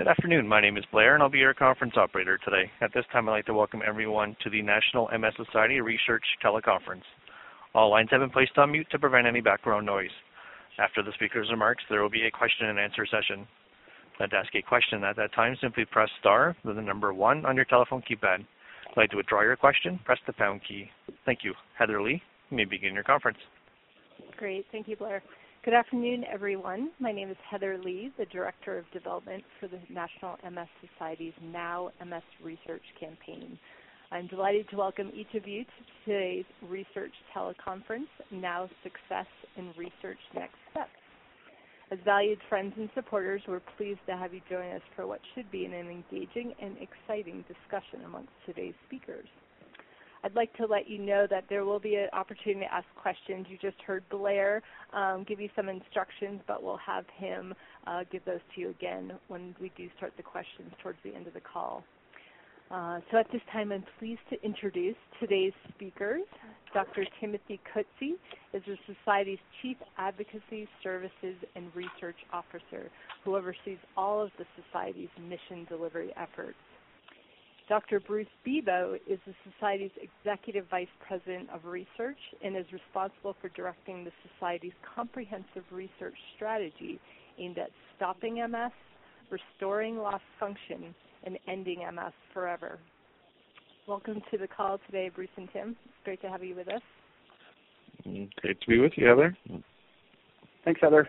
Good afternoon. My name is Blair, and I'll be your conference operator today. At this time, I'd like to welcome everyone to the National MS Society Research Teleconference. All lines have been placed on mute to prevent any background noise. After the speaker's remarks, there will be a question-and-answer session. If you'd like to ask a question at that time, simply press star, then the number 1 on your telephone keypad. If you'd like to withdraw your question, press the pound key. Thank you. Heather Lee, you may begin your conference. Great. Thank you, Blair. Good afternoon, everyone. My name is Heather Lee, the Director of Development for the National MS Society's Now MS Research Campaign. I'm delighted to welcome each of you to today's research teleconference, Now Success in Research Next Steps. As valued friends and supporters, we're pleased to have you join us for what should be an engaging and exciting discussion amongst today's speakers. I'd like to let you know that there will be an opportunity to ask questions. You just heard Blair give you some instructions, but we'll have him give those to you again when we do start the questions towards the end of the call. So at this time, I'm pleased to introduce today's speakers. Dr. Timothy Coetzee is the Society's Chief Advocacy Services and Research Officer, who oversees all of the Society's mission delivery efforts. Dr. Bruce Bebo is the Society's Executive Vice President of Research and is responsible for directing the Society's comprehensive research strategy aimed at stopping MS, restoring lost function, and ending MS forever. Welcome to the call today, Bruce and Tim. It's great to have you with us. Great to be with you, Heather. Thanks, Heather.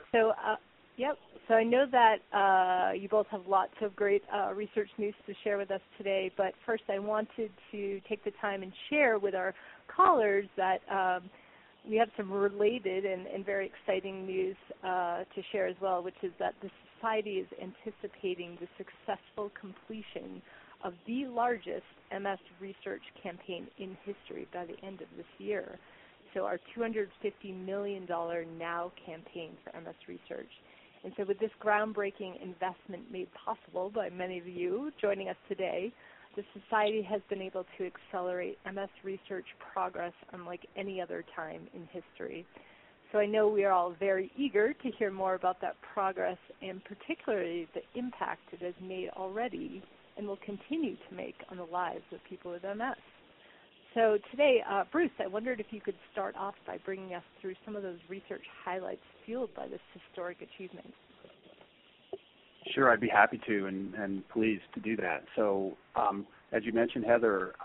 So I know that you both have lots of great research news to share with us today, but first I wanted to take the time and share with our callers that we have some related and very exciting news to share as well, which is that the Society is anticipating the successful completion of the largest MS research campaign in history by the end of this year. So our $250 million NOW campaign for MS research. And so with this groundbreaking investment made possible by many of you joining us today, the Society has been able to accelerate MS research progress unlike any other time in history. So I know we are all very eager to hear more about that progress and particularly the impact it has made already and will continue to make on the lives of people with MS. So today, Bruce, I wondered if you could start off by bringing us through some of those research highlights fueled by this historic achievement. Sure, I'd be happy to and pleased to do that. So as you mentioned, Heather,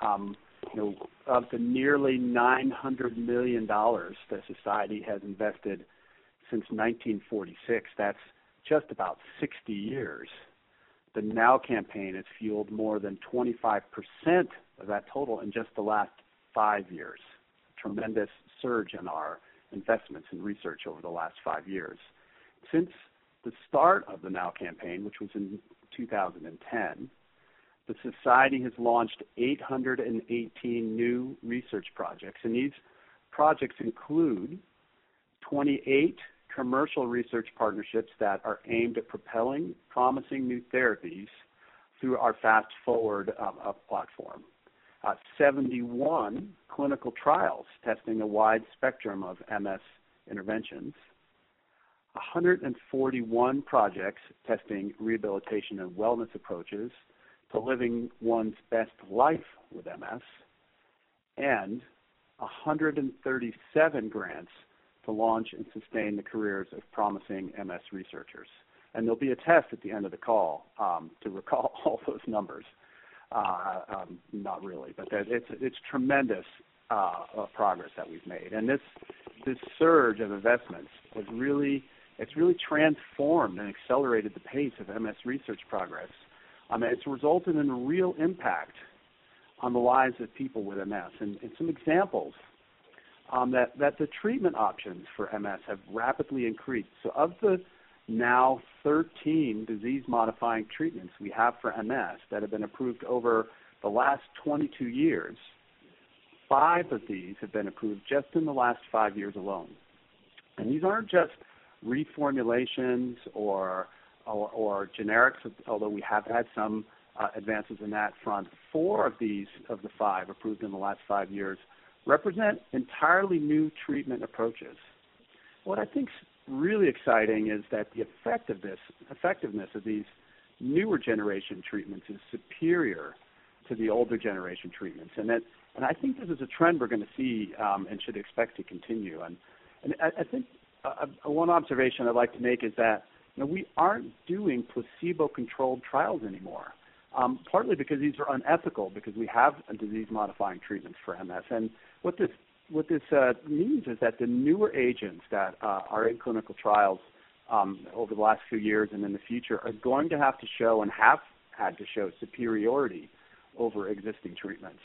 of the nearly $900 million the Society has invested since 1946, that's just about 60 years. The NOW campaign has fueled more than 25% of that total in just the last 5 years. A tremendous surge in our investments in research over the last 5 years. Since the start of the NOW campaign, which was in 2010, the Society has launched 818 new research projects, and these projects include 28 commercial research partnerships that are aimed at propelling promising new therapies through our Fast Forward platform. 71 clinical trials testing a wide spectrum of MS interventions. 141 projects testing rehabilitation and wellness approaches to living one's best life with MS. And 137 grants to launch and sustain the careers of promising MS researchers. And there'll be a test at the end of the call to recall all those numbers. Not really, but it's tremendous progress that we've made. And this surge of investments it's really transformed and accelerated the pace of MS research progress. It's resulted in a real impact on the lives of people with MS. And some examples that the treatment options for MS have rapidly increased. So of the now 13 disease-modifying treatments we have for MS that have been approved over the last 22 years, 5 of these have been approved just in the last 5 years alone. And these aren't just reformulations or generics, although we have had some advances in that front. 4 of the 5 approved in the last 5 years represent entirely new treatment approaches. What I think's really exciting is that the effectiveness of these newer generation treatments is superior to the older generation treatments. And I think this is a trend we're going to see and should expect to continue. And I think one observation I'd like to make is that we aren't doing placebo-controlled trials anymore, partly because these are unethical, because we have disease-modifying treatments for MS. And what this means is that the newer agents that are in clinical trials over the last few years and in the future are going to have to show and have had to show superiority over existing treatments.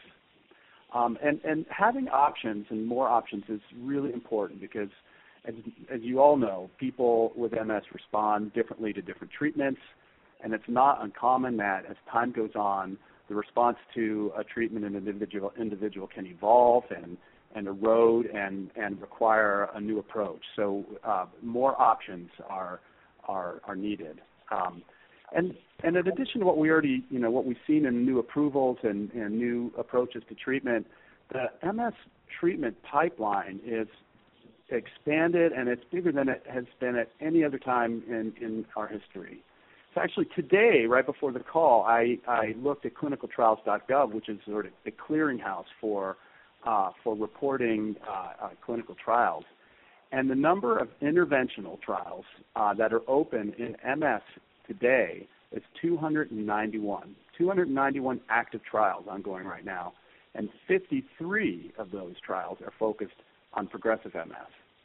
And having options and more options is really important because, as you all know, people with MS respond differently to different treatments, and it's not uncommon that as time goes on, the response to a treatment in an individual can evolve and erode and require a new approach. So more options are needed. And in addition to what we already, what we've seen in new approvals and new approaches to treatment, the MS treatment pipeline is expanded, and it's bigger than it has been at any other time in our history. So actually today, right before the call, I looked at clinicaltrials.gov, which is sort of the clearinghouse for reporting clinical trials. And the number of interventional trials that are open in MS today is 291. 291 active trials ongoing right now, and 53 of those trials are focused on progressive MS.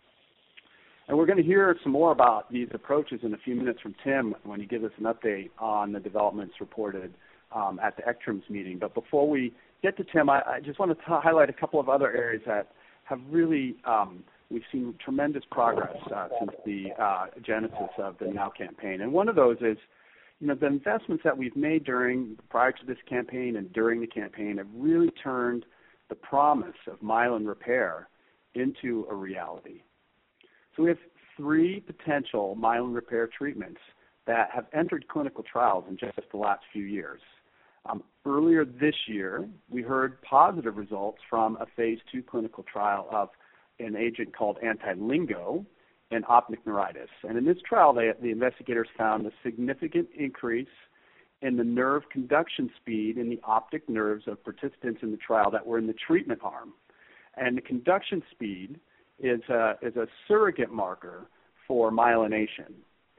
And we're going to hear some more about these approaches in a few minutes from Tim when he gives us an update on the developments reported at the ECTRIMS meeting. But before we get to Tim, I just want to highlight a couple of other areas that have really, we've seen tremendous progress since the genesis of the NOW campaign. And one of those is, the investments that we've made prior to this campaign and during the campaign have really turned the promise of myelin repair into a reality. So we have 3 potential myelin repair treatments that have entered clinical trials in just the last few years. Earlier this year, we heard positive results from a phase 2 clinical trial of an agent called anti-LINGO in optic neuritis. And in this trial, the investigators found a significant increase in the nerve conduction speed in the optic nerves of participants in the trial that were in the treatment arm. And the conduction speed is a surrogate marker for myelination.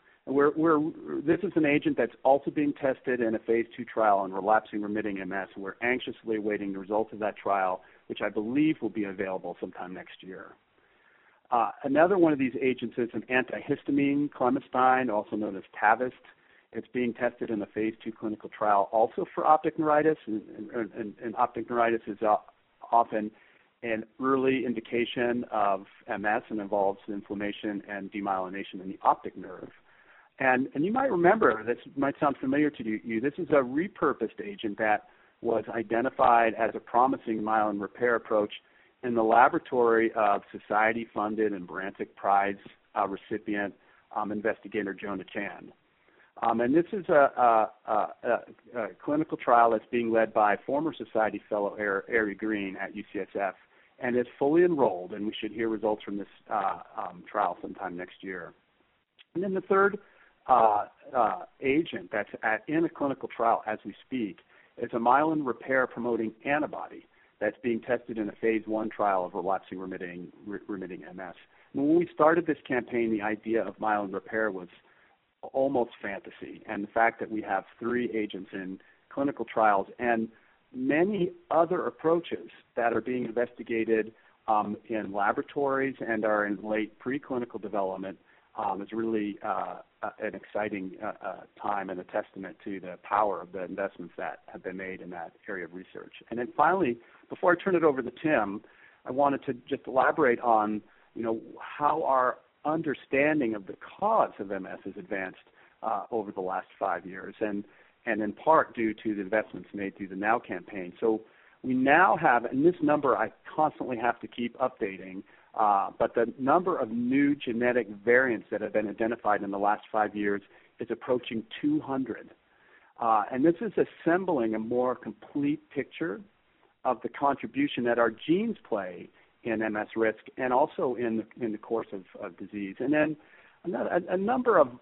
This is an agent that's also being tested in a phase 2 trial on relapsing remitting MS. We're anxiously awaiting the results of that trial, which I believe will be available sometime next year. Another one of these agents is an antihistamine, clemistine, also known as Tavist. It's being tested in a phase 2 clinical trial also for optic neuritis, and optic neuritis is often an early indication of MS and involves inflammation and demyelination in the optic nerve. And you might remember, this might sound familiar to you, this is a repurposed agent that was identified as a promising myelin repair approach in the laboratory of society-funded and Brantic Prize recipient investigator Jonah Chan. And this is a clinical trial that's being led by former society fellow Ari Green at UCSF, and is fully enrolled, and we should hear results from this trial sometime next year. And then the third agent that's in a clinical trial as we speak is a myelin repair promoting antibody that's being tested in a phase 1 trial of relapsing remitting MS. When we started this campaign, the idea of myelin repair was almost fantasy, and the fact that we have 3 agents in clinical trials and many other approaches that are being investigated in laboratories and are in late preclinical development is really an exciting time and a testament to the power of the investments that have been made in that area of research. And then finally, before I turn it over to Tim, I wanted to just elaborate on, how our understanding of the cause of MS has advanced over the last 5 years, and in part due to the investments made through the NOW campaign. So we now have, and this number I constantly have to keep updating, but the number of new genetic variants that have been identified in the last 5 years is approaching 200. And this is assembling a more complete picture of the contribution that our genes play in MS risk and also in the course of disease. And then a number of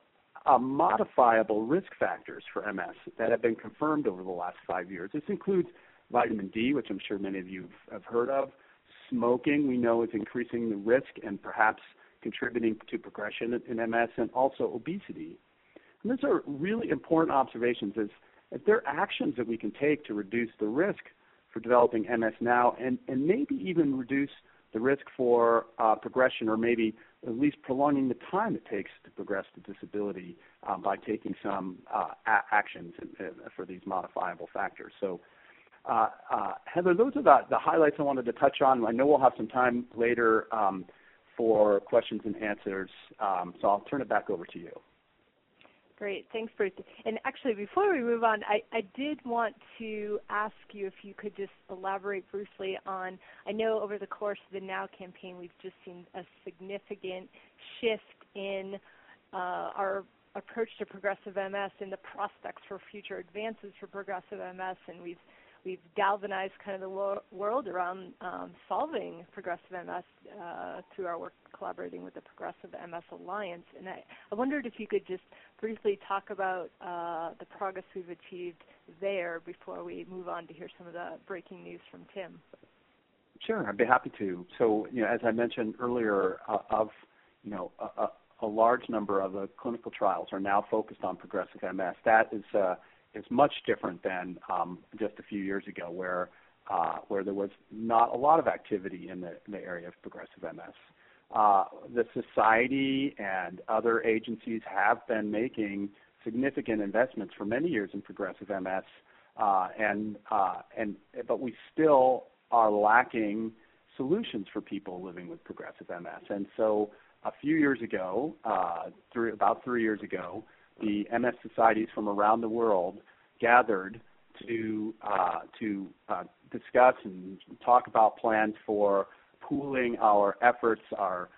modifiable risk factors for MS that have been confirmed over the last 5 years. This includes vitamin D, which I'm sure many of you have heard of. Smoking, we know, is increasing the risk and perhaps contributing to progression in MS, and also obesity. And those are really important observations as there are actions that we can take to reduce the risk for developing MS now and maybe even reduce the risk for progression, or maybe at least prolonging the time it takes to progress to disability by taking some actions for these modifiable factors. So, Heather, those are the highlights I wanted to touch on. I know we'll have some time later for questions and answers, so I'll turn it back over to you. Great. Thanks, Bruce. And actually, before we move on, I did want to ask you if you could just elaborate briefly on, I know over the course of the NOW campaign, we've just seen a significant shift in our approach to progressive MS and the prospects for future advances for progressive MS, and we've galvanized kind of the world around solving progressive MS through our work collaborating with the Progressive MS Alliance. And I wondered if you could just briefly talk about the progress we've achieved there before we move on to hear some of the breaking news from Tim. Sure, I'd be happy to. So, as I mentioned earlier, a large number of the clinical trials are now focused on progressive MS. That is much different than just a few years ago, where there was not a lot of activity in the area of progressive MS. The society and other agencies have been making significant investments for many years in progressive MS, but we still are lacking solutions for people living with progressive MS. And so, a few years ago, about 3 years ago, the MS societies from around the world gathered to discuss and talk about plans for pooling our efforts, our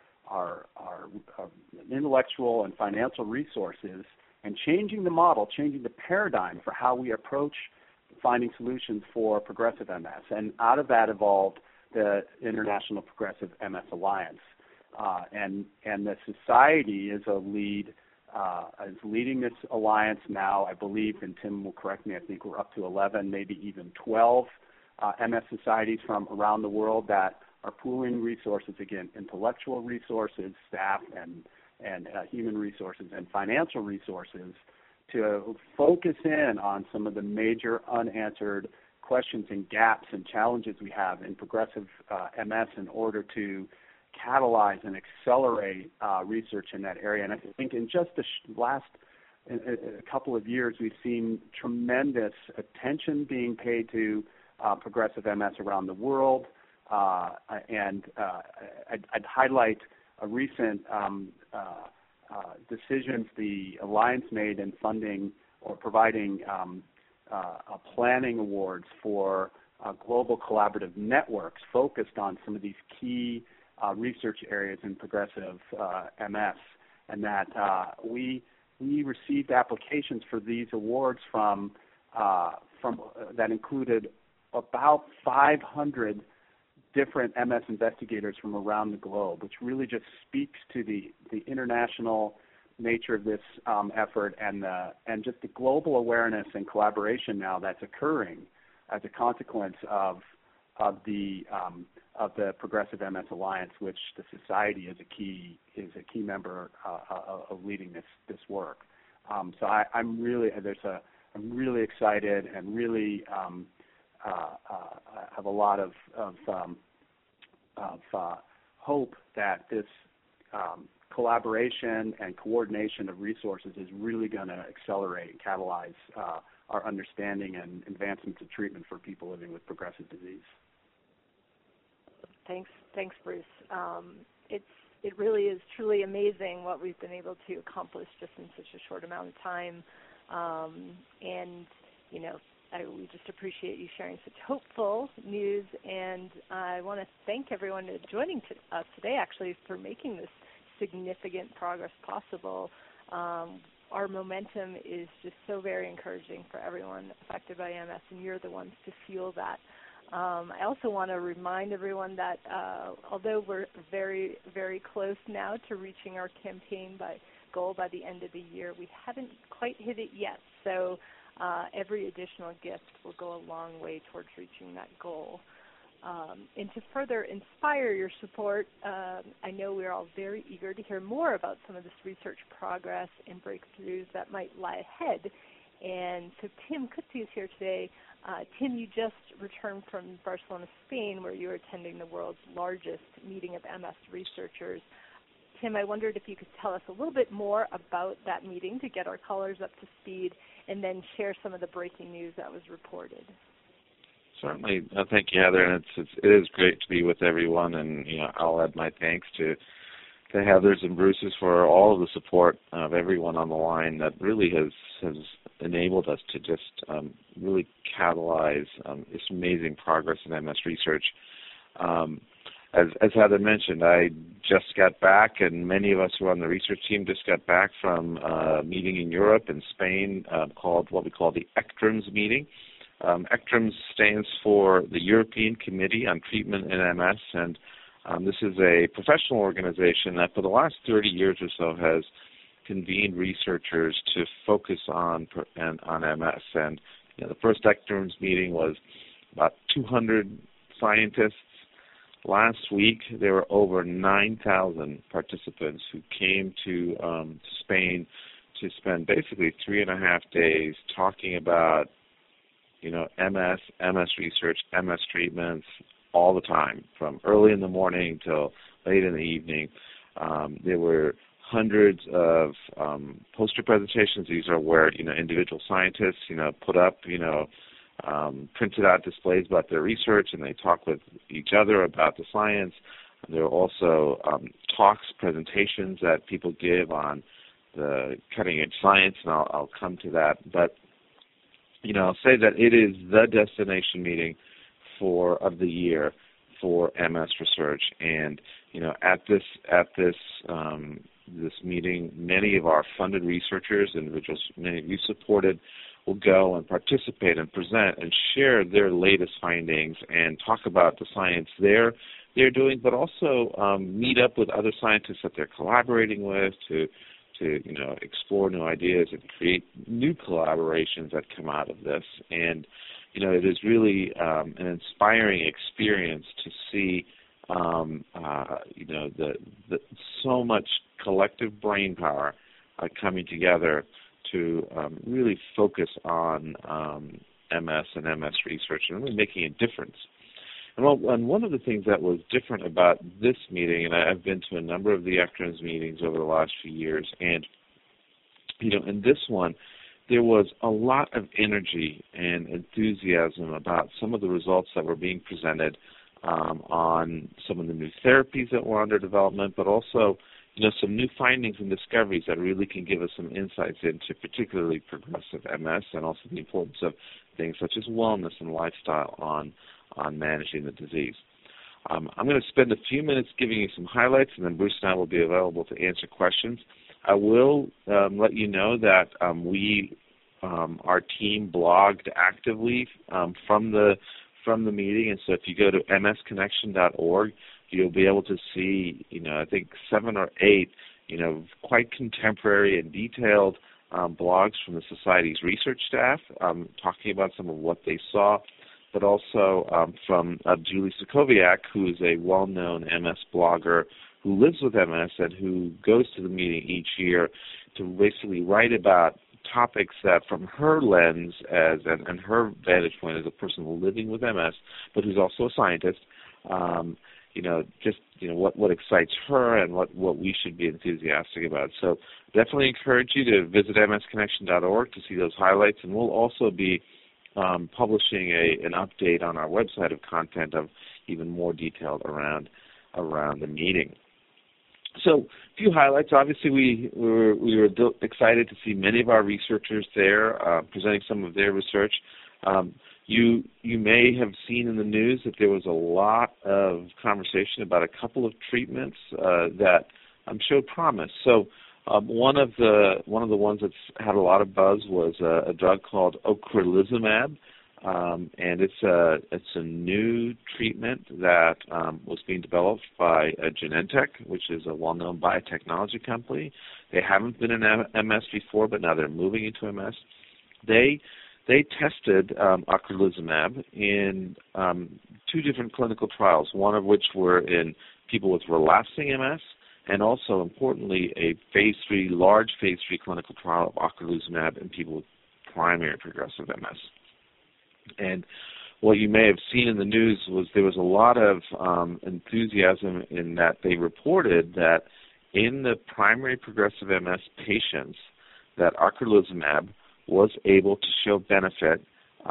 intellectual and financial resources, and changing the model, changing the paradigm for how we approach finding solutions for progressive MS. And out of that evolved the International Progressive MS Alliance. And the society is leading this alliance now, I believe, and Tim will correct me, I think we're up to 11, maybe even 12 MS societies from around the world that are pooling resources, again, intellectual resources, staff, and human resources, and financial resources to focus in on some of the major unanswered questions and gaps and challenges we have in progressive MS in order to catalyze and accelerate research in that area. And I think in just the last a couple of years, we've seen tremendous attention being paid to progressive MS around the world. I'd highlight a recent decisions the Alliance made in funding or providing planning awards for global collaborative networks focused on some of these key research areas in progressive MS, and that we received applications for these awards from that included about 500 different MS investigators from around the globe, which really just speaks to the international nature of this effort and just the global awareness and collaboration now that's occurring as a consequence of the Progressive MS Alliance, which the society is a key member of leading this work. So I'm really excited and really have a lot of hope that this collaboration and coordination of resources is really going to accelerate and catalyze our understanding and advancements of treatment for people living with progressive disease. Thanks, Bruce. It really is truly amazing what we've been able to accomplish just in such a short amount of time, and we just appreciate you sharing such hopeful news. And I want to thank everyone joining us today, actually, for making this significant progress possible. Our momentum is just so very encouraging for everyone affected by MS, and you're the ones to fuel that. I also want to remind everyone that although we're very, very close now to reaching our campaign by goal by the end of the year. We haven't quite hit it yet, so every additional gift will go a long way towards reaching that goal. And to further inspire your support, I know we're all very eager to hear more about some of this research progress and breakthroughs that might lie ahead. And so Tim Kutsi is here today. Tim, you just returned from Barcelona, Spain, where you were attending the world's largest meeting of MS researchers. Tim, I wondered if you could tell us a little bit more about that meeting to get our callers up to speed, and then share some of the breaking news that was reported. Certainly. Thank you, Heather. And it is great to be with everyone, and I'll add my thanks to Heather's and Bruce's for all of the support of everyone on the line that really has enabled us to just really catalyze this amazing progress in MS research. As Heather mentioned, I just got back, and many of us who are on the research team just got back from a meeting in Europe and Spain called what we call the ECTRIMS meeting. ECTRIMS stands for the European Committee on Treatment in MS, and this is a professional organization that for the last 30 years or so has convened researchers to focus on MS. And the first ECTRIMS meeting was about 200 scientists. Last week, there were over 9,000 participants who came to Spain to spend basically 3.5 days talking about MS research, MS treatments, all the time, from early in the morning till late in the evening. There were hundreds of poster presentations. These are where individual scientists put up printed out displays about their research, and they talk with each other about the science. There are also talks, presentations that people give on the cutting-edge science, and I'll come to that. But I'll say that it is the destination meeting of the year for MS research, and at this meeting, many of our funded researchers, individuals many of you supported, will go and participate and present and share their latest findings and talk about the science they're doing, but also meet up with other scientists that they're collaborating with to explore new ideas and create new collaborations that come out of this. And it is really an inspiring experience to see so much collective brain power coming together to really focus on MS and MS research and really making a difference. And one of the things that was different about this meeting, and I've been to a number of the ECTRIMS meetings over the last few years, and in this one, there was a lot of energy and enthusiasm about some of the results that were being presented on some of the new therapies that were under development, but also some new findings and discoveries that really can give us some insights into particularly progressive MS, and also the importance of things such as wellness and lifestyle on managing the disease. I'm going to spend a few minutes giving you some highlights, and then Bruce and I will be available to answer questions. I will let you know that our team blogged actively from the meeting, and so if you go to msconnection.org, you'll be able to see, I think 7 or 8, quite contemporary and detailed blogs from the Society's research staff talking about some of what they saw, but also from Julie Sokoviak, who is a well-known MS blogger who lives with MS and who goes to the meeting each year to basically write about topics that from her lens and her vantage point as a person living with MS, but who's also a scientist, what excites her and what we should be enthusiastic about. So definitely encourage you to visit msconnection.org to see those highlights, and we'll also be publishing an update on our website of content of even more detail around the meeting. So a few highlights. Obviously, we were excited to see many of our researchers there presenting some of their research. You may have seen in the news that there was a lot of conversation about a couple of treatments that showed promise. So one of the ones that's had a lot of buzz was a drug called ocrelizumab. and it's a new treatment that was being developed by Genentech, which is a well-known biotechnology company. They haven't been in MS before, but now they're moving into MS. They tested ocrelizumab in 2 different clinical trials, one of which were in people with relapsing MS, and also, importantly, a large phase 3 clinical trial of ocrelizumab in people with primary progressive MS. And what you may have seen in the news was there was a lot of enthusiasm in that they reported that in the primary progressive MS patients, that ocrelizumab was able to show benefit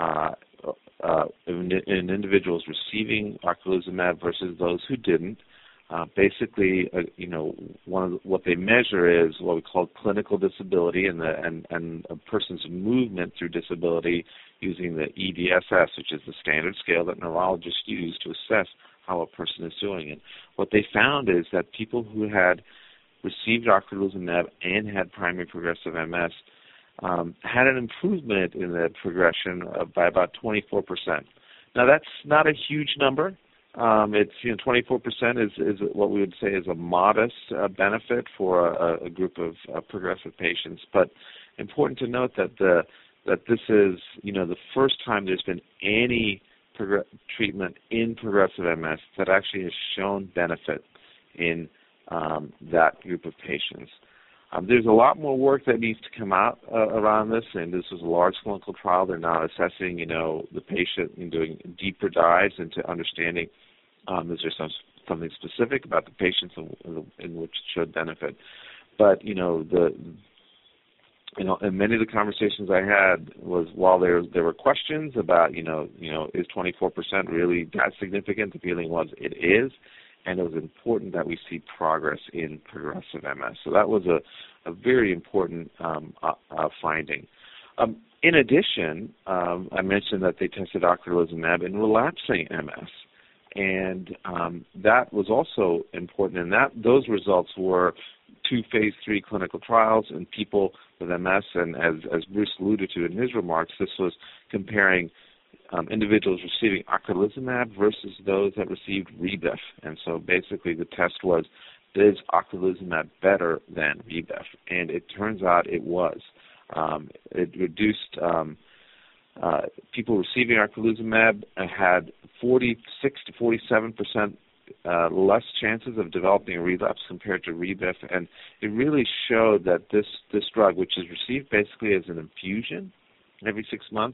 in individuals receiving ocrelizumab versus those who didn't. Basically, what they measure is what we call clinical disability and a person's movement through disability using the EDSS, which is the standard scale that neurologists use to assess how a person is doing. And what they found is that people who had received ocrelizumab and had primary progressive MS had an improvement in the progression by about 24%. Now, that's not a huge number. It's 24% is what we would say is a modest benefit for a group of progressive patients. But important to note that this is the first time there's been any treatment in progressive MS that actually has shown benefit in that group of patients. There's a lot more work that needs to come out around this, and this was a large clinical trial. They're now assessing, the patient and doing deeper dives into understanding is there something specific about the patients in which it showed benefit. But and many of the conversations I had was while there were questions about is 24% really that significant? The feeling was it is. And it was important that we see progress in progressive MS. So that was a very important finding. In addition, I mentioned that they tested ocrelizumab in relapsing MS. And that was also important. And those results were 2 phase 3 clinical trials in people with MS. And as Bruce alluded to in his remarks, this was comparing individuals receiving ocrelizumab versus those that received Rebif. And so basically the test was, is ocrelizumab better than Rebif? And it turns out it was. It reduced people receiving ocrelizumab had 46 to 47% less chances of developing a relapse compared to Rebif. And it really showed that this drug, which is received basically as an infusion every 6 months,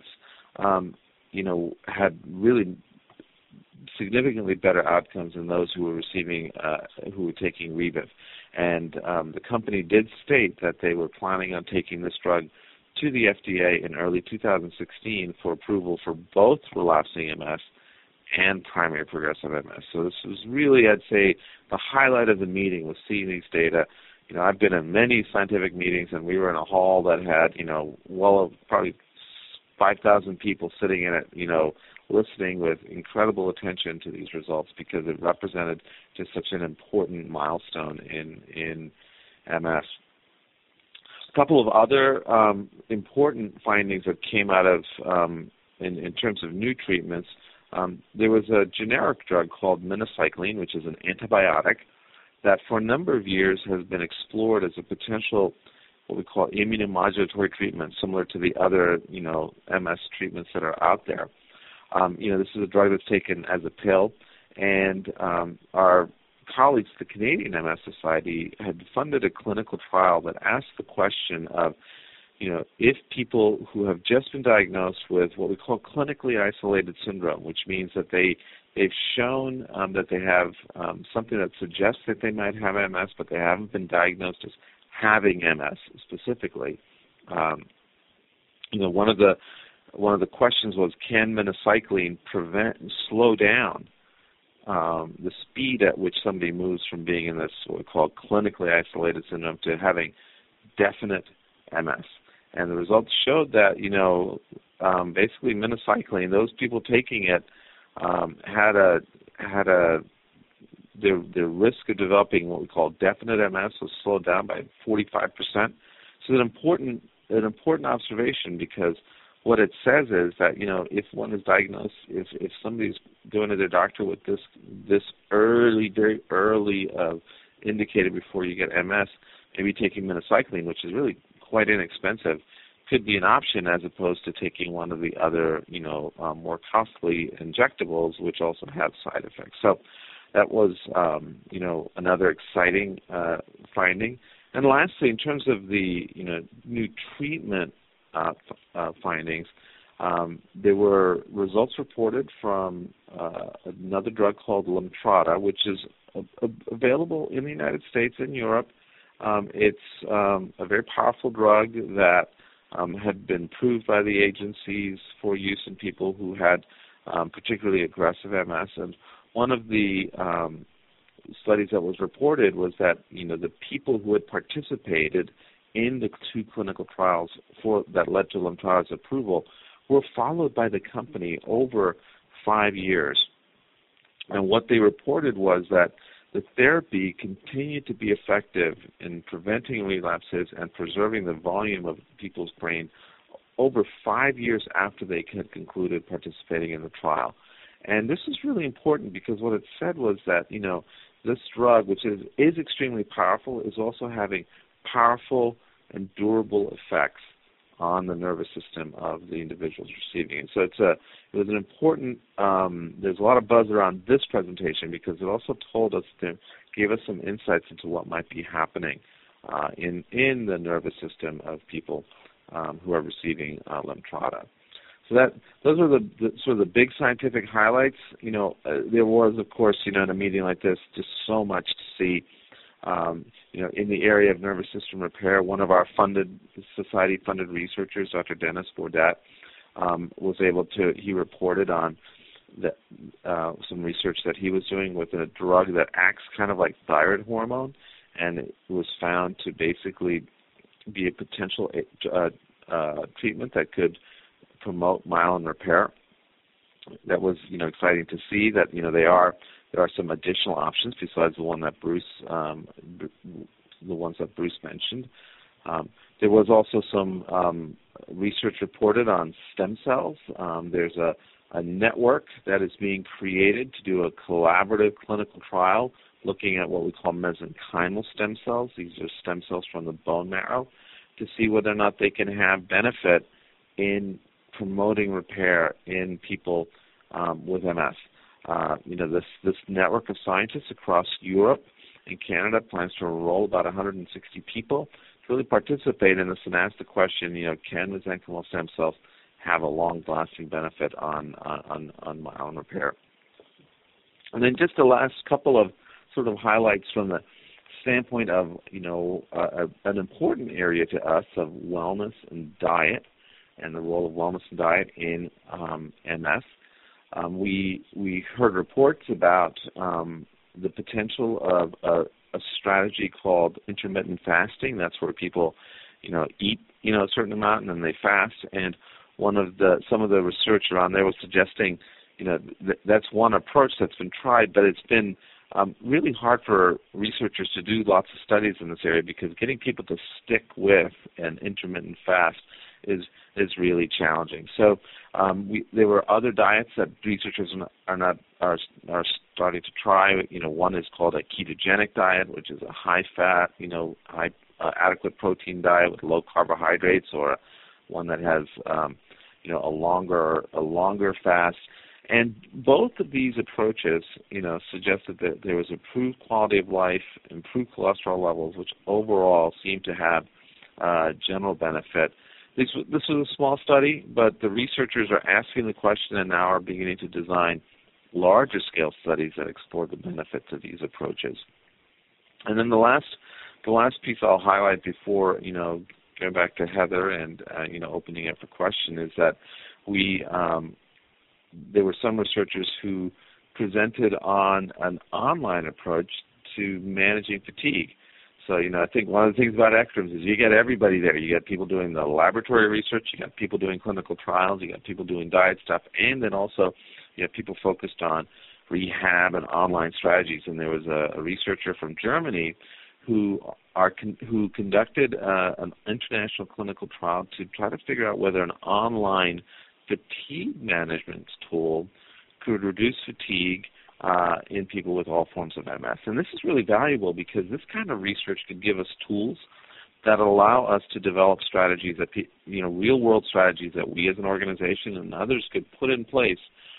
had really significantly better outcomes than those who were taking Rebif. And the company did state that they were planning on taking this drug to the FDA in early 2016 for approval for both relapsing MS and primary progressive MS. So this was really, I'd say, the highlight of the meeting was seeing these data. I've been in many scientific meetings, and we were in a hall that had, probably 5,000 people sitting in it, listening with incredible attention to these results because it represented just such an important milestone in MS. A couple of other important findings that came out of, in terms of new treatments, there was a generic drug called minocycline, which is an antibiotic that for a number of years has been explored as a potential what we call immunomodulatory treatment, similar to the other, MS treatments that are out there. This is a drug that's taken as a pill, and our colleagues, the Canadian MS Society, had funded a clinical trial that asked the question of, if people who have just been diagnosed with what we call clinically isolated syndrome, which means that they've shown that they have something that suggests that they might have MS, but they haven't been diagnosed as having MS specifically. One of the questions was, can minocycline slow down the speed at which somebody moves from being in this what we call clinically isolated syndrome to having definite MS? And the results showed that basically minocycline, those people taking it their risk of developing what we call definite MS was slowed down by 45%. So an important observation, because what it says is that, if one is diagnosed, if somebody's going to their doctor with this early, very early indicated before you get MS, maybe taking minocycline, which is really quite inexpensive, could be an option as opposed to taking one of the other, more costly injectables, which also have side effects. So that was, another exciting finding. And lastly, in terms of the, new treatment findings, there were results reported from another drug called Lemtrada, which is available in the United States and Europe. It's a very powerful drug that had been approved by the agencies for use in people who had particularly aggressive MS. And one of the studies that was reported was that, the people who had participated in the 2 clinical trials that led to Lemtrada's approval were followed by the company over 5 years. And what they reported was that the therapy continued to be effective in preventing relapses and preserving the volume of people's brain over 5 years after they had concluded participating in the trial. And this is really important because what it said was that, this drug, which is extremely powerful, is also having powerful and durable effects on the nervous system of the individuals receiving it. So it was an important, there's a lot of buzz around this presentation because it also told us, gave us some insights into what might be happening in the nervous system of people who are receiving Lemtrada. So those are the sort of the big scientific highlights. There was, of course, in a meeting like this, just so much to see. In the area of nervous system repair, one of our society-funded researchers, Dr. Dennis Bordet, he reported on some research that he was doing with a drug that acts kind of like thyroid hormone, and it was found to basically be a potential treatment that could promote myelin repair. That was, exciting to see that, there are some additional options besides the ones that Bruce mentioned. There was also some research reported on stem cells. There's a network that is being created to do a collaborative clinical trial looking at what we call mesenchymal stem cells. These are stem cells from the bone marrow to see whether or not they can have benefit in promoting repair in people with MS. This network of scientists across Europe and Canada plans to enroll about 160 people to really participate in this and ask the question, can mesenchymal stem cells have a long-lasting benefit on myelin repair? And then just the last couple of sort of highlights from the standpoint of, an important area to us of wellness and diet and the role of wellness and diet in MS. We heard reports about the potential of a strategy called intermittent fasting. That's where people, eat, a certain amount and then they fast. And some of the research around there was suggesting, that's one approach that's been tried, but it's been really hard for researchers to do lots of studies in this area because getting people to stick with an intermittent fast is really challenging. So there were other diets that researchers are starting to try. One is called a ketogenic diet, which is a high-fat, high adequate protein diet with low carbohydrates, or one that has a longer fast. And both of these approaches, suggested that there was improved quality of life, improved cholesterol levels, which overall seem to have general benefit. This was a small study, but the researchers are asking the question and now are beginning to design larger scale studies that explore the benefits of these approaches. And then the last piece I'll highlight before going back to Heather and opening up for question is that there were some researchers who presented on an online approach to managing fatigue. So, I think one of the things about ECTRIMS is you get everybody there. You get people doing the laboratory research, you got people doing clinical trials, you got people doing diet stuff, and then also you have people focused on rehab and online strategies. And there was a researcher from Germany who conducted an international clinical trial to try to figure out whether an online fatigue management tool could reduce fatigue in people with all forms of MS. And this is really valuable because this kind of research could give us tools that allow us to develop strategies that, real-world strategies that we as an organization and others could put in place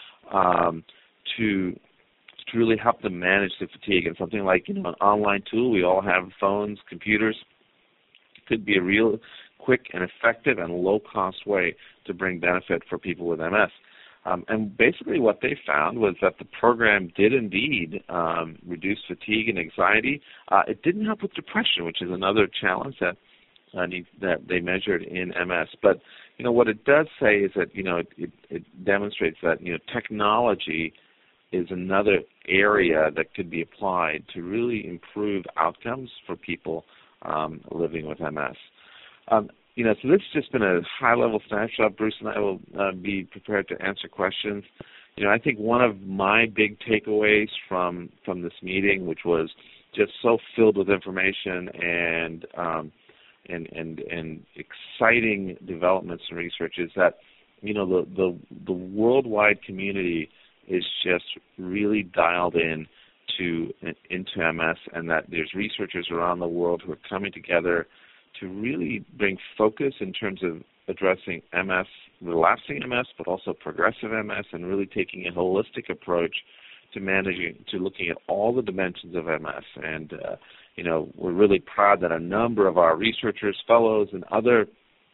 to really help them manage the fatigue. And something like, an online tool, we all have phones, computers, could be a real quick and effective and low-cost way to bring benefit for people with MS. And basically what they found was that the program did indeed reduce fatigue and anxiety. It didn't help with depression, which is another challenge that they measured in MS. But, what it does say is that, it demonstrates that, technology is another area that could be applied to really improve outcomes for people living with MS. So this has just been a high-level snapshot. Bruce and I will be prepared to answer questions. I think one of my big takeaways from this meeting, which was just so filled with information and exciting developments and research, is that the worldwide community is just really dialed in into MS, and that there's researchers around the world who are coming together to really bring focus in terms of addressing MS, relapsing MS, but also progressive MS, and really taking a holistic approach to looking at all the dimensions of MS. And, we're really proud that a number of our researchers, fellows, and other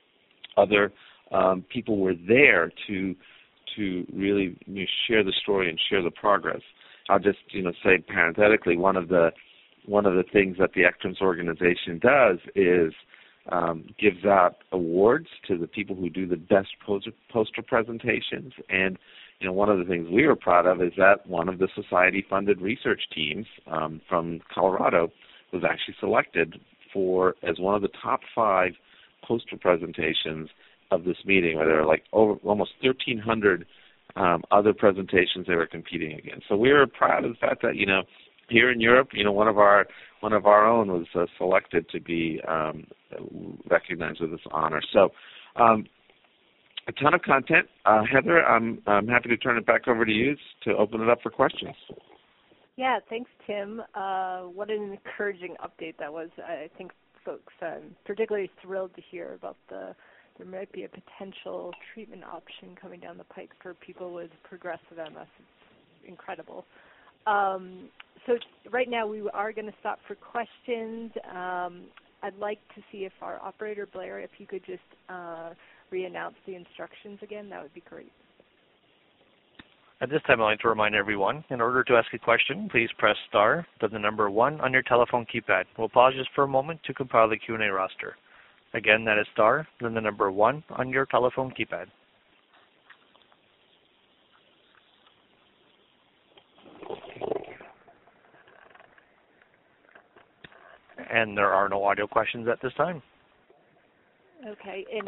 people were there to really share the story and share the progress. I'll just, say parenthetically, one of the things that the ECTRIMS organization does is gives out awards to the people who do the best poster presentations. And, one of the things we were proud of is that one of the society-funded research teams from Colorado was actually selected as one of the top 5 poster presentations of this meeting, where there were almost 1,300 other presentations they were competing against. So we were proud of the fact that, here in Europe, one of our own was selected to be recognized with this honor. So, a ton of content. Heather, I'm happy to turn it back over to you to open it up for questions. Yeah, thanks, Tim. What an encouraging update that was. I think folks, I'm particularly thrilled to hear about there might be a potential treatment option coming down the pike for people with progressive MS. It's incredible. So right now we are going to stop for questions. I'd like to see if our operator, Blair, if you could just re-announce the instructions again, that would be great. At this time, I'd like to remind everyone, in order to ask a question, please press star, then the number 1 on your telephone keypad. We'll pause just for a moment to compile the Q&A roster. Again, that is star, then the number 1 on your telephone keypad. And there are no audio questions at this time. Okay. And,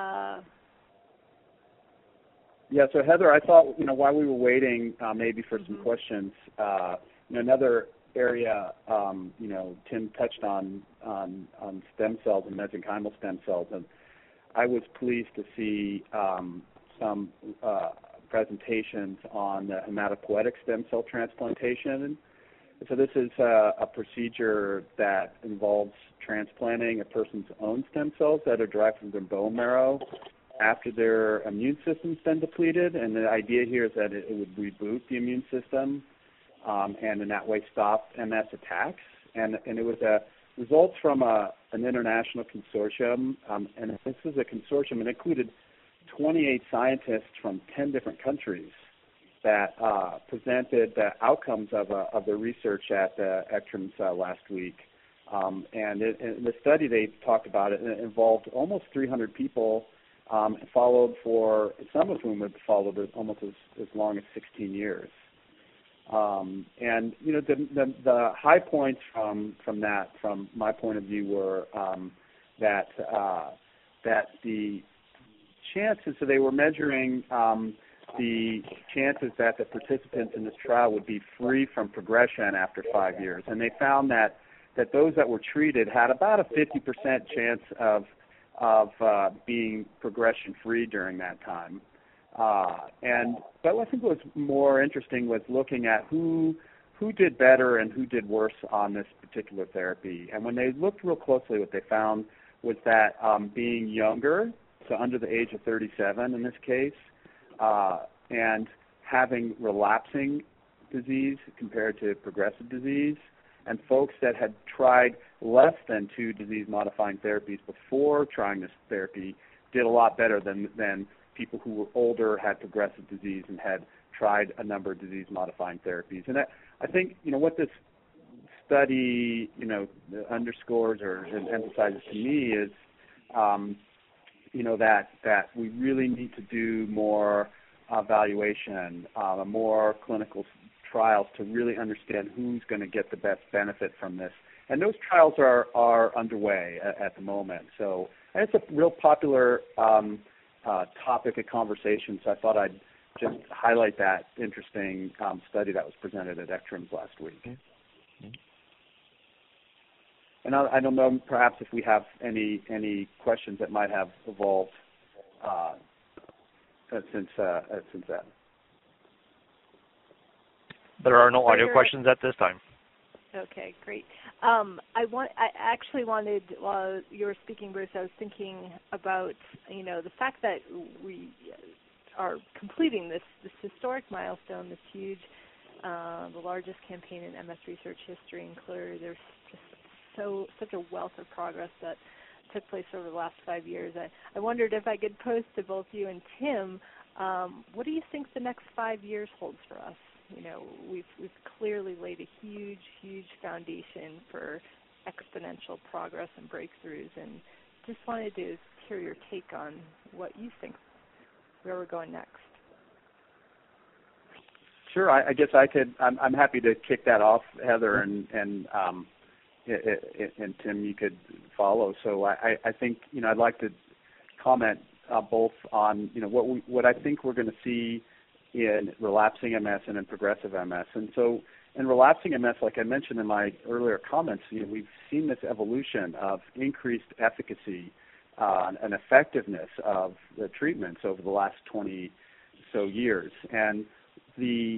so Heather, I thought, while we were waiting maybe for some questions, another area, Tim touched on stem cells and mesenchymal stem cells, and I was pleased to see some presentations on the hematopoietic stem cell transplantation. So this is a procedure that involves transplanting a person's own stem cells that are derived from their bone marrow after their immune system's been depleted. And the idea here is that it would reboot the immune system and in that way stop MS attacks. And it was results from an international consortium, and this was a consortium and included 28 scientists from 10 different countries that presented the outcomes of the research at ECTRIMS last week. And in the study they talked about it involved almost 300 people, followed for some of whom had followed it almost as long as 16 years. And the high points from that, from my point of view, were that the chances, so they were measuring the chances that the participants in this trial would be free from progression after 5 years. And they found that that those that were treated had about a 50% chance of being progression-free during that time. But I think what was more interesting was looking at who did better and who did worse on this particular therapy. And when they looked real closely, what they found was that being younger, so under the age of 37 in this case, and having relapsing disease compared to progressive disease, and folks that had tried less than 2 disease-modifying therapies before trying this therapy did a lot better than people who were older, had progressive disease, and had tried a number of disease-modifying therapies. And I think, what this study, underscores or emphasizes to me is, that we really need to do more evaluation, more clinical trials to really understand who's going to get the best benefit from this. And those trials are underway at the moment. So, and it's a real popular topic of conversation, so I thought I'd just highlight that interesting study that was presented at ECTRIMS last week. Mm-hmm. And I don't know, perhaps if we have any questions that might have evolved since that. There are no audio questions at this time. Okay, great. I actually wanted, while you were speaking, Bruce, I was thinking about, the fact that we are completing this historic milestone, this huge, the largest campaign in MS research history, and clearly there's just such a wealth of progress that took place over the last 5 years. I wondered if I could pose to both you and Tim, what do you think the next 5 years holds for us? We've clearly laid a huge, huge foundation for exponential progress and breakthroughs, and just wanted to hear your take on what you think, where we're going next. Sure, I guess I could. I'm happy to kick that off, Heather, and Tim, you could follow. So I think I'd like to comment both on what I think we're going to see in relapsing MS and in progressive MS. And so in relapsing MS, like I mentioned in my earlier comments, we've seen this evolution of increased efficacy and effectiveness of the treatments over the last 20 so years. And the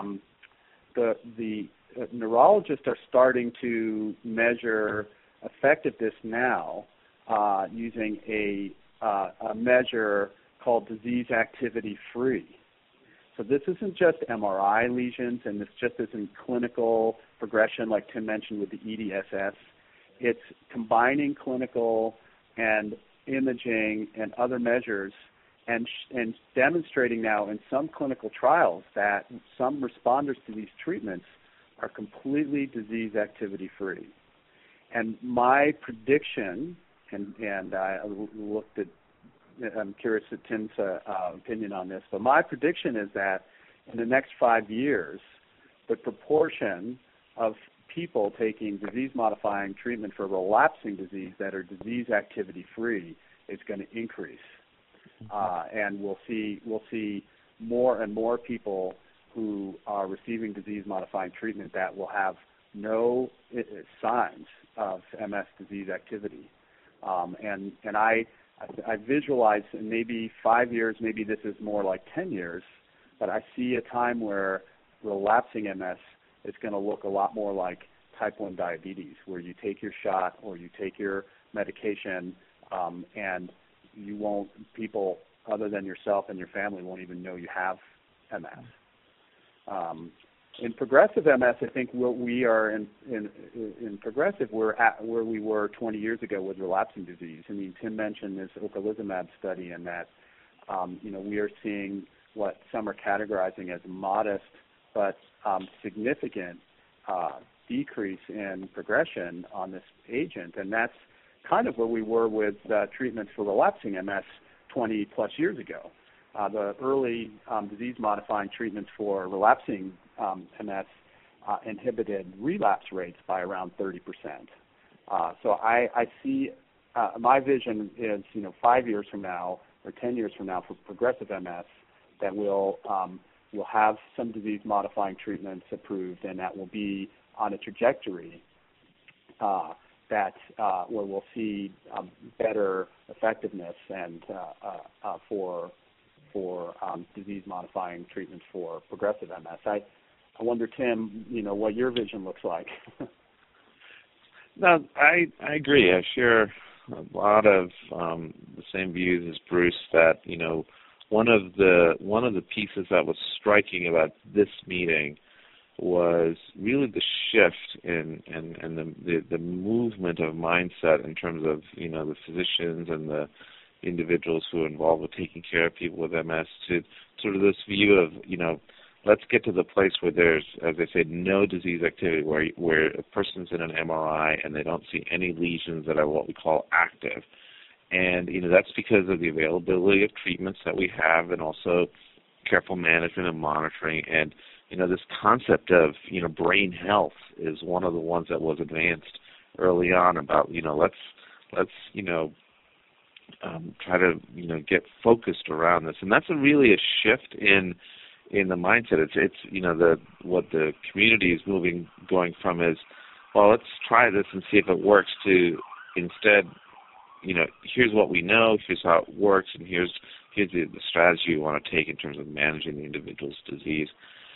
neurologists are starting to measure effectiveness now using a measure called disease activity free. So this isn't just MRI lesions, and this just isn't clinical progression like Tim mentioned with the EDSS. It's combining clinical and imaging and other measures and demonstrating now in some clinical trials that some responders to these treatments are completely disease activity free. And my prediction, and I looked at, I'm curious at Tim's opinion on this, but my prediction is that in the next 5 years, the proportion of people taking disease-modifying treatment for relapsing disease that are disease activity-free is going to increase, and we'll see more and more people who are receiving disease-modifying treatment that will have no signs of MS disease activity, and I visualize in maybe 5 years, maybe this is more like 10 years, but I see a time where relapsing MS is going to look a lot more like type 1 diabetes, where you take your shot or you take your medication, and people other than yourself and your family won't even know you have MS. In progressive MS, I think what we are in progressive, we're at where we were 20 years ago with relapsing disease. I mean, Tim mentioned this ocrelizumab study, and that we are seeing what some are categorizing as modest but significant decrease in progression on this agent, and that's kind of where we were with treatments for relapsing MS 20 plus years ago. The early disease-modifying treatments for relapsing MS inhibited relapse rates by around 30%. So I see my vision is 5 years from now or 10 years from now for progressive MS that we'll have some disease-modifying treatments approved, and that will be on a trajectory that where we'll see better effectiveness and for disease-modifying treatments for progressive MS. I wonder, Tim, what your vision looks like. No, I agree. I share a lot of the same views as Bruce. That one of the pieces that was striking about this meeting was really the shift in the movement of mindset in terms of the physicians and the individuals who are involved with taking care of people with MS to sort of this view of let's get to the place where there's, as I said, no disease activity, where a person's in an MRI and they don't see any lesions that are what we call active. And, that's because of the availability of treatments that we have and also careful management and monitoring. And, this concept of, brain health is one of the ones that was advanced early on about, let's try to, get focused around this. And that's really a shift in the mindset. It's what the community is going from is, well, let's try this and see if it works, to instead, here's what we know, here's how it works, and here's the strategy you want to take in terms of managing the individual's disease.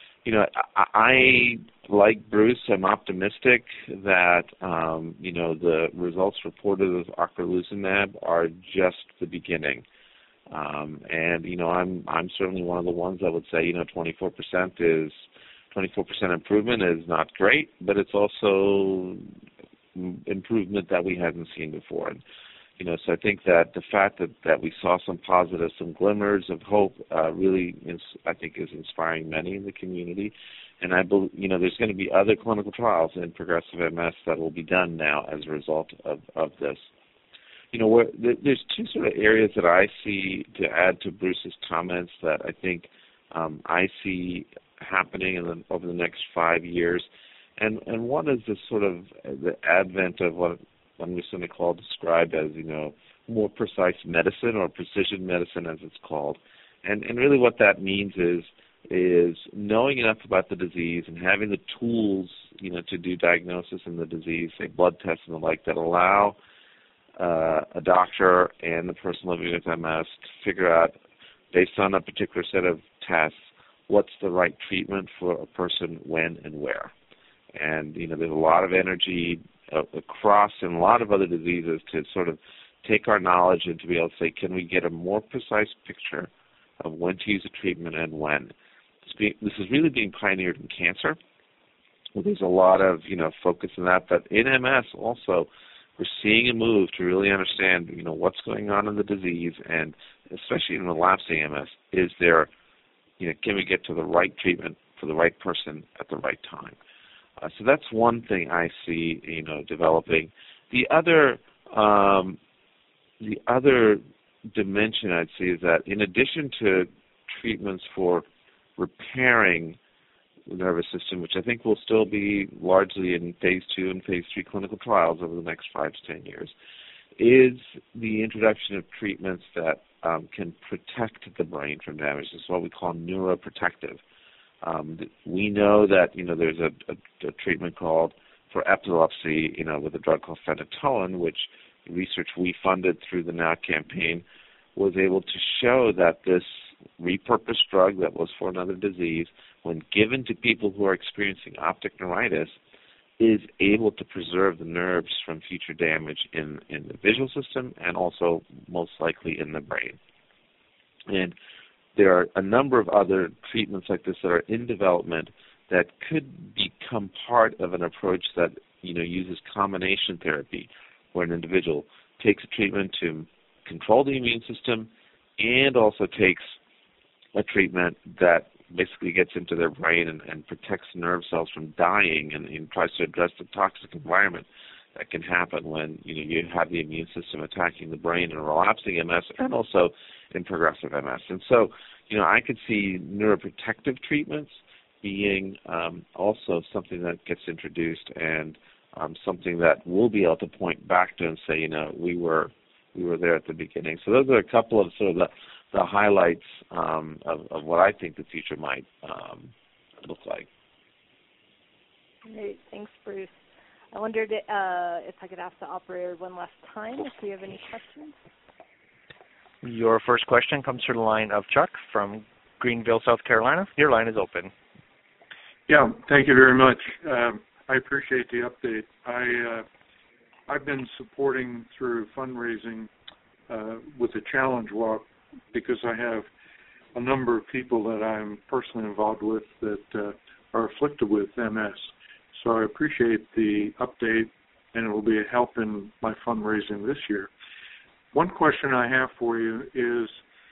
I, like Bruce, I'm optimistic that, the results reported with ocrelizumab are just the beginning. And, I'm certainly one of the ones that would say, 24% improvement is not great, but it's also improvement that we hadn't seen before. And, so I think that the fact that we saw some positives, some glimmers of hope, really is inspiring many in the community. And I believe, there's going to be other clinical trials in progressive MS that will be done now as a result of this. There's two sort of areas that I see to add to Bruce's comments that I think I see happening over the next 5 years. And one is this sort of the advent of what I'm just going to describe as, more precise medicine, or precision medicine as it's called. And really what that means is knowing enough about the disease and having the tools, to do diagnosis in the disease, say blood tests and the like, that allow a doctor and the person living with MS to figure out, based on a particular set of tests, what's the right treatment for a person, when and where. And, there's a lot of energy across in a lot of other diseases to sort of take our knowledge and to be able to say, can we get a more precise picture of when to use a treatment and when? This is really being pioneered in cancer. Well, there's a lot of, focus in that. But in MS also, we're seeing a move to really understand, what's going on in the disease, and especially in relapsing MS, is there, can we get to the right treatment for the right person at the right time? So that's one thing I see, developing. The other dimension I'd see is that in addition to treatments for repairing the nervous system, which I think will still be largely in phase 2 and phase 3 clinical trials over the next 5 to 10 years, is the introduction of treatments that can protect the brain from damage. This is what we call neuroprotective. We know that, there's a treatment called for epilepsy, with a drug called phenytoin, which research we funded through the NOW campaign was able to show that this repurposed drug that was for another disease, when given to people who are experiencing optic neuritis, is able to preserve the nerves from future damage in the visual system and also most likely in the brain. And there are a number of other treatments like this that are in development that could become part of an approach that, uses combination therapy, where an individual takes a treatment to control the immune system and also takes a treatment that basically gets into their brain and protects nerve cells from dying and tries to address the toxic environment that can happen when you have the immune system attacking the brain in relapsing MS and also in progressive MS. And so, I could see neuroprotective treatments being also something that gets introduced and something that we'll be able to point back to and say, we were there at the beginning. So those are a couple of sort of the highlights of what I think the future might look like. Great. Thanks, Bruce. I wondered if I could ask the operator one last time if we have any questions. Your first question comes from the line of Chuck from Greenville, South Carolina. Your line is open. Yeah, thank you very much. I appreciate the update. I've been supporting through fundraising with the Challenge Walk because I have a number of people that I'm personally involved with that are afflicted with MS. So I appreciate the update, and it will be a help in my fundraising this year. One question I have for you is,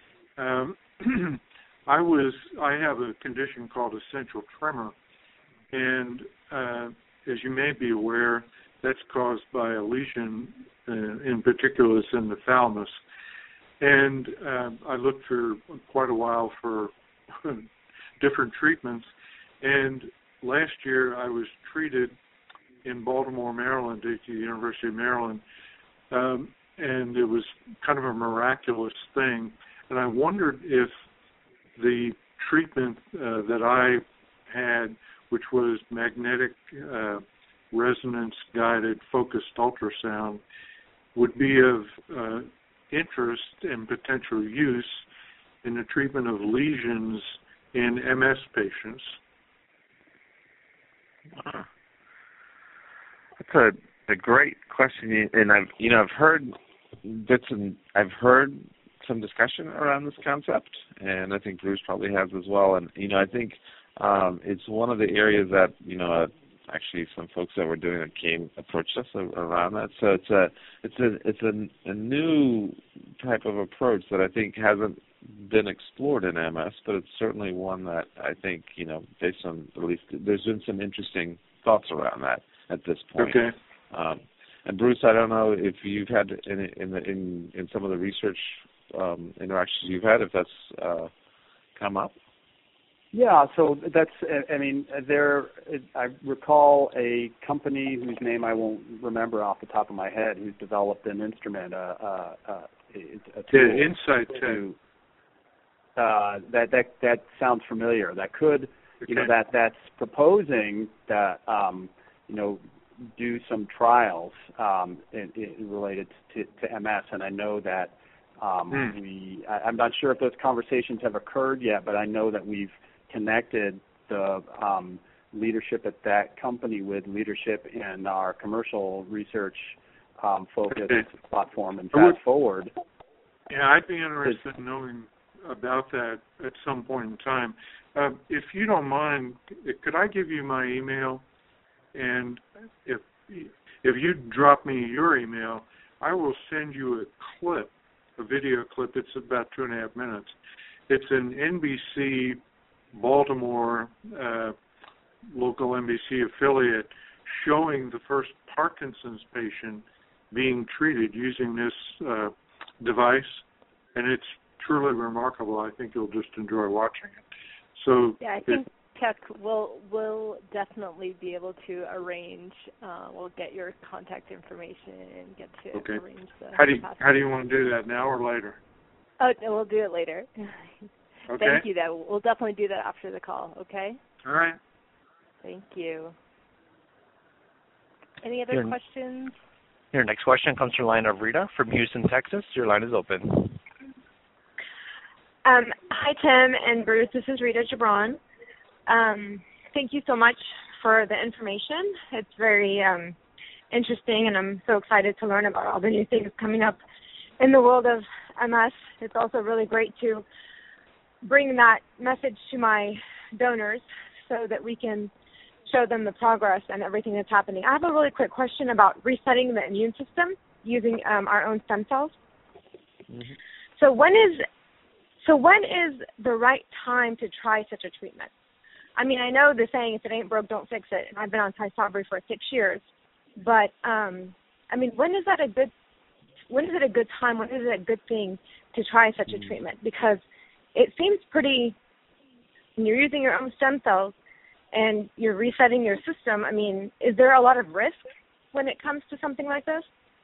I have a condition called essential tremor, and as you may be aware, that's caused by a lesion, in particular, it's in the thalamus. And I looked for quite a while for different treatments, and last year I was treated in Baltimore, Maryland, at the University of Maryland, and it was kind of a miraculous thing. And I wondered if the treatment that I had, which was magnetic resonance-guided focused ultrasound, would be of interest and potential use in the treatment of lesions in MS patients. That's a great question, and I've heard some discussion around this concept, and I think Bruce probably has as well. And I think it's one of the areas that actually some folks that were doing it approached us around that. So it's a new type of approach that I think hasn't been explored in MS, but it's certainly one that I think based on at least there's been some interesting thoughts around that at this point. Okay. And Bruce, I don't know if you've had in some of the research interactions you've had, if that's come up. Yeah, so that's, I recall a company whose name I won't remember off the top of my head, who's developed an instrument, a tool. Insight Tech. That sounds familiar. That could, that's proposing that, do some trials related to MS, and I know that I'm not sure if those conversations have occurred yet, but I know that we've connected the leadership at that company with leadership in our commercial research focused platform and Fast Forward. Yeah, I'd be interested in knowing about that at some point in time. If you don't mind, could I give you my email? And if you drop me your email, I will send you a video clip. It's about 2.5 minutes. It's an NBC Baltimore local NBC affiliate showing the first Parkinson's patient being treated using this device, and it's truly remarkable. I think you'll just enjoy watching it. So yeah, I think Chuck will definitely be able to arrange. We'll get your contact information and get to arrange the. How do you want to do that, now or later? Oh, no, we'll do it later. Okay. Thank you. We'll definitely do that after the call. Okay. All right. Thank you. Any other questions? Your next question comes from the line of Rita from Houston, Texas. Your line is open. Hi, Tim and Bruce. This is Rita Gibran. Thank you so much for the information. It's very interesting, and I'm so excited to learn about all the new things coming up in the world of MS. It's also really great to bring that message to my donors so that we can show them the progress and everything that's happening. I have a really quick question about resetting the immune system using our own stem cells. Mm-hmm. So when is the right time to try such a treatment? I mean, I know the saying, if it ain't broke, don't fix it. And I've been on Tysabri for 6 years. But, when is it a good time? When is it a good thing to try such a treatment? Because it seems pretty, when you're using your own stem cells and you're resetting your system, is there a lot of risk when it comes to something like this?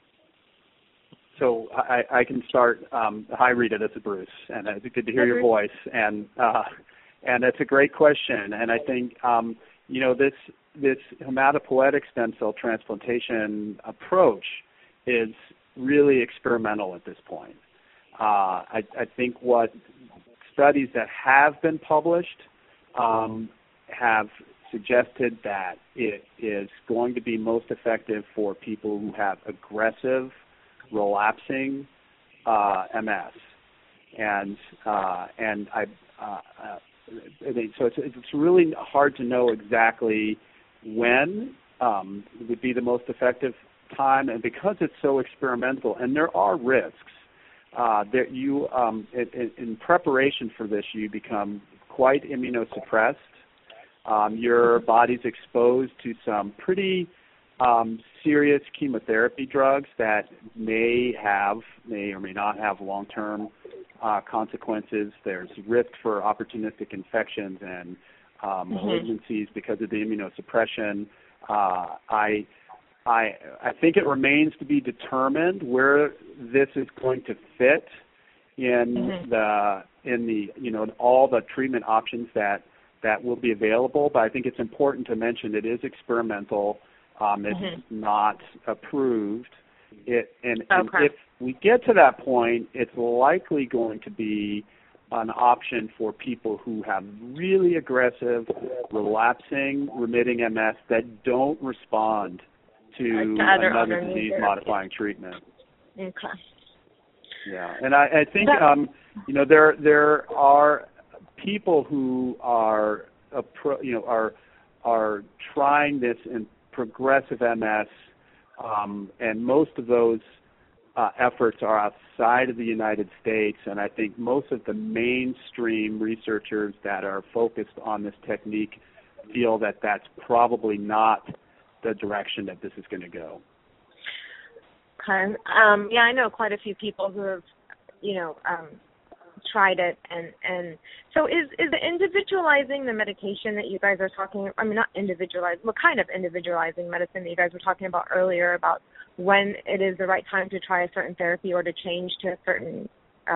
So I can start. Hi, Rita. This is Bruce, and it's good to hear your voice. And it's a great question. And I think this hematopoietic stem cell transplantation approach is really experimental at this point. I think what studies that have been published have suggested that it is going to be most effective for people who have aggressive, relapsing MS, and so it's really hard to know exactly when would be the most effective time, and because it's so experimental, and there are risks. That you, in preparation for this, you become quite immunosuppressed. Your body's exposed to some pretty serious chemotherapy drugs that may or may not have long-term consequences. There's risk for opportunistic infections and malignancies because of the immunosuppression. I think it remains to be determined where this is going to fit in all the treatment options that will be available. But I think it's important to mention it is experimental. It's not approved. And if we get to that point, it's likely going to be an option for people who have really aggressive, relapsing, remitting MS that don't respond to another disease-modifying treatment. Okay. Yeah, and I think there are people who are trying this in progressive MS, and most of those efforts are outside of the United States, and I think most of the mainstream researchers that are focused on this technique feel that that's probably not the direction that this is going to go. Okay. Yeah, I know quite a few people who have, tried it, and so is the individualizing the medication that you guys are talking, not individualized, what kind of individualizing medicine that you guys were talking about earlier, about when it is the right time to try a certain therapy or to change to a certain,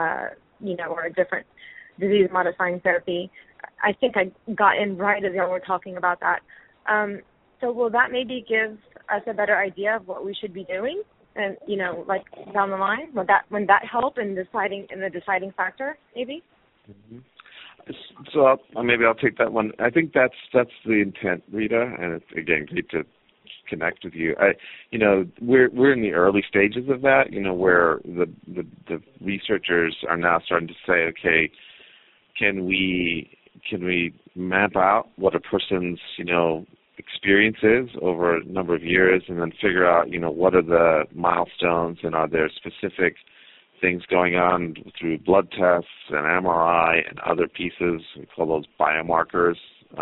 or a different disease-modifying therapy. I think I got in right as y'all were talking about that. So will that maybe give us a better idea of what we should be doing, and like down the line? Would that help in the deciding factor, maybe? Mm-hmm. So maybe I'll take that one. I think that's the intent, Rita, and it's again great to connect with you. We're in the early stages of that. Where the researchers are now starting to say, okay, can we map out what a person's experience is over a number of years, and then figure out what are the milestones, and are there specific things going on through blood tests and MRI and other pieces, we call those biomarkers.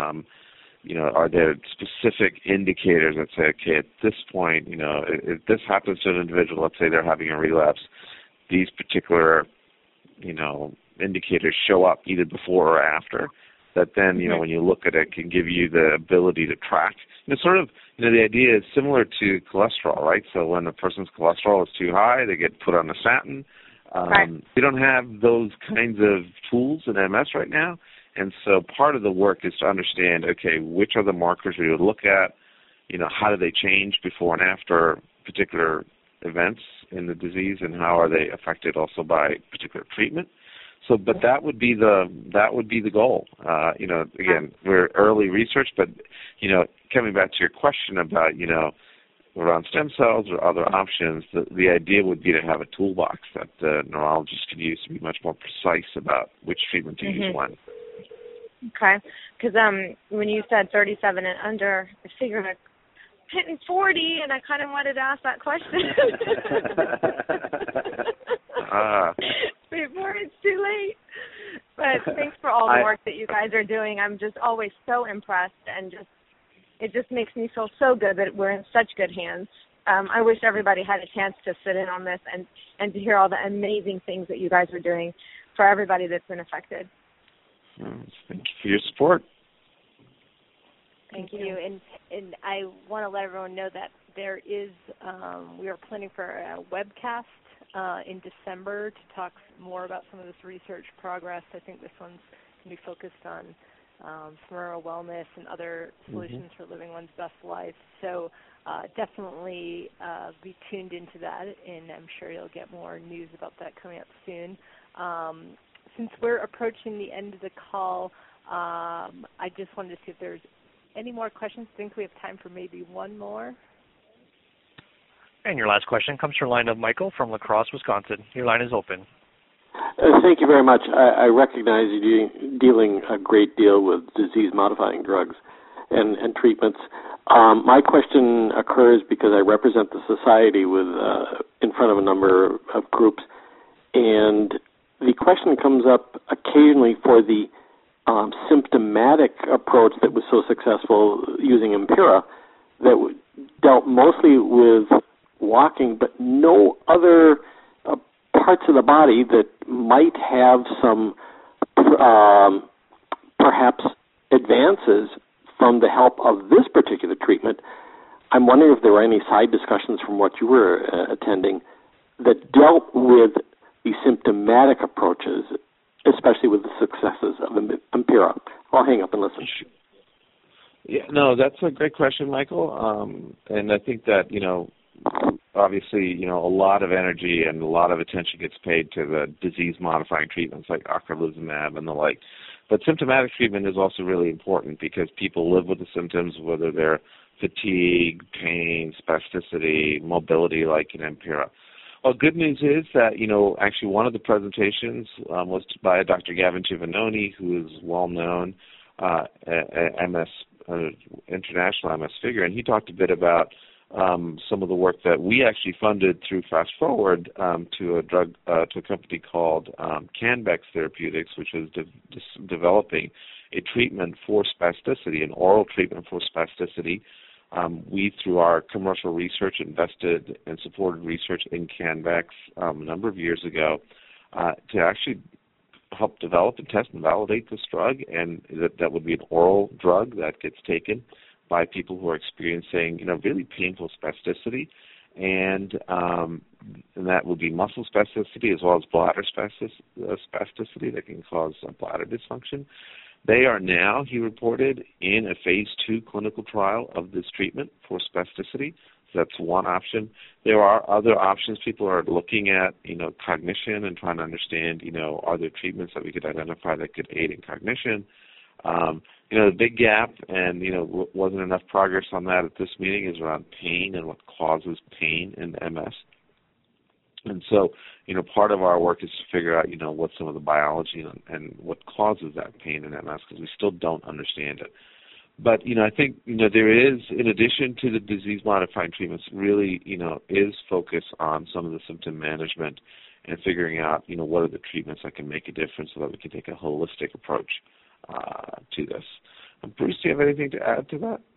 Are there specific indicators that say, okay, at this point, if this happens to an individual, let's say they're having a relapse, these particular indicators show up either before or after, that then, when you look at it, can give you the ability to track. The idea is similar to cholesterol, right? So when a person's cholesterol is too high, they get put on a statin. Right. We don't have those kinds of tools in MS right now. And so part of the work is to understand, okay, which are the markers we would look at, how do they change before and after particular events in the disease, and how are they affected also by particular treatment. So, but that would be the goal. Again, we're early research, but coming back to your question about around stem cells or other options, the idea would be to have a toolbox that the neurologist can use to be much more precise about which treatment to use when. Okay, because when you said 37 and under, I figured I'm hitting 40, and I kind of wanted to ask that question before it's too late. But thanks for all the work that you guys are doing. I'm just always so impressed, and it just makes me feel so good that we're in such good hands. I wish everybody had a chance to sit in on this and to hear all the amazing things that you guys are doing for everybody that's been affected. Thank you for your support. Thank you. And I want to let everyone know that there is, we are planning for a webcast in December to talk more about some of this research progress. I think this one's going to be focused on from oral wellness and other solutions for living one's best life. So definitely be tuned into that, and I'm sure you'll get more news about that coming up soon. Since we're approaching the end of the call, I just wanted to see if there's any more questions. I think we have time for maybe one more. And your last question comes from the line of Michael from La Crosse, Wisconsin. Your line is open. Thank you very much. I recognize you're dealing a great deal with disease-modifying drugs and treatments. My question occurs because I represent the society with in front of a number of groups, and the question comes up occasionally for the symptomatic approach that was so successful using Empira that dealt mostly with walking, but no other parts of the body that might have some perhaps advances from the help of this particular treatment. I'm wondering if there were any side discussions from what you were attending that dealt with the symptomatic approaches, especially with the successes of Empira. I'll hang up and listen. Yeah, no, that's a great question, Michael. And I think that, obviously, a lot of energy and a lot of attention gets paid to the disease-modifying treatments like ocrelizumab and the like. But symptomatic treatment is also really important because people live with the symptoms, whether they're fatigue, pain, spasticity, mobility, like in Empira. Well, good news is that, actually one of the presentations was by Dr. Gavin Giovannoni, who is well-known international MS figure, and he talked a bit about some of the work that we actually funded through Fast Forward to a company called Canvex Therapeutics, which was developing a treatment for spasticity, an oral treatment for spasticity. We, through our commercial research, invested and supported research in Canvex a number of years ago to actually help develop and test and validate this drug, and that would be an oral drug that gets taken by people who are experiencing, really painful spasticity, and that would be muscle spasticity as well as bladder spasticity that can cause bladder dysfunction. They are now, he reported, in a phase 2 clinical trial of this treatment for spasticity. So that's one option. There are other options. People are looking at, cognition and trying to understand, are there treatments that we could identify that could aid in cognition. The big gap and, wasn't enough progress on that at this meeting is around pain and what causes pain in MS. And so, part of our work is to figure out, what some of the biology and what causes that pain in MS, because we still don't understand it. But, I think, there is, in addition to the disease-modifying treatments, really, is focus on some of the symptom management and figuring out, what are the treatments that can make a difference so that we can take a holistic approach to this. Bruce, do you have anything to add to that?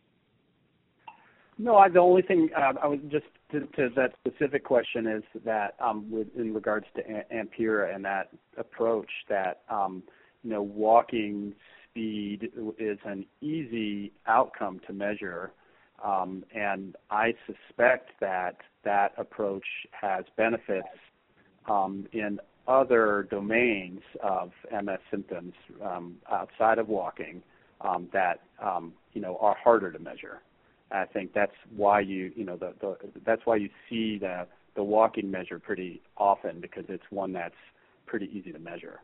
No, the only thing I was just to that specific question is that in regards to Empira and that approach, that walking speed is an easy outcome to measure, and I suspect that approach has benefits in other domains of MS symptoms outside of walking that are harder to measure. I think that's why that's why you see the walking measure pretty often, because it's one that's pretty easy to measure.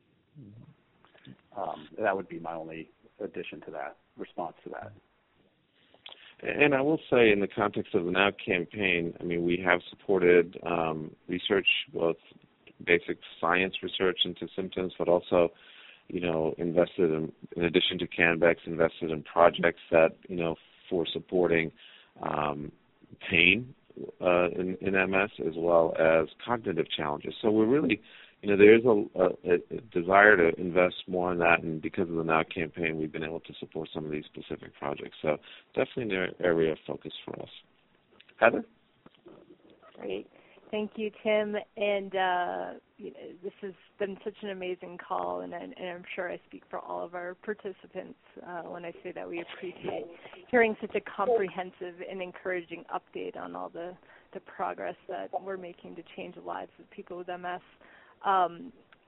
That would be my only addition to that, response to that. And I will say, in the context of the NOW campaign, we have supported research, both basic science research into symptoms, but also, invested in addition to Canvex, invested in projects that, for supporting pain in MS as well as cognitive challenges. So we're really, there is a desire to invest more in that, and because of the NOW campaign, we've been able to support some of these specific projects. So definitely an area of focus for us. Heather? Great. Thank you, Tim. And this has been such an amazing call, and I'm sure I speak for all of our participants when I say that we appreciate hearing such a comprehensive and encouraging update on all the progress that we're making to change the lives of people with MS.